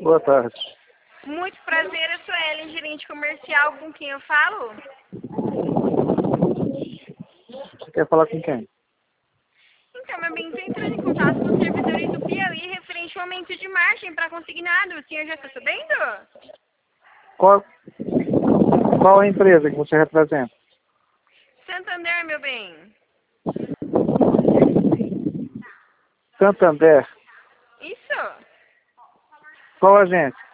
Boa tarde. Muito prazer, eu sou Ellen, gerente comercial, com quem eu falo? Você quer falar com quem? Então, meu bem, estou entrando em contato com os servidores do Piauí referente ao aumento de margem para consignado. O senhor já está sabendo? Qual a empresa que você representa? Santander, meu bem. Santander. Isso? Qual agência?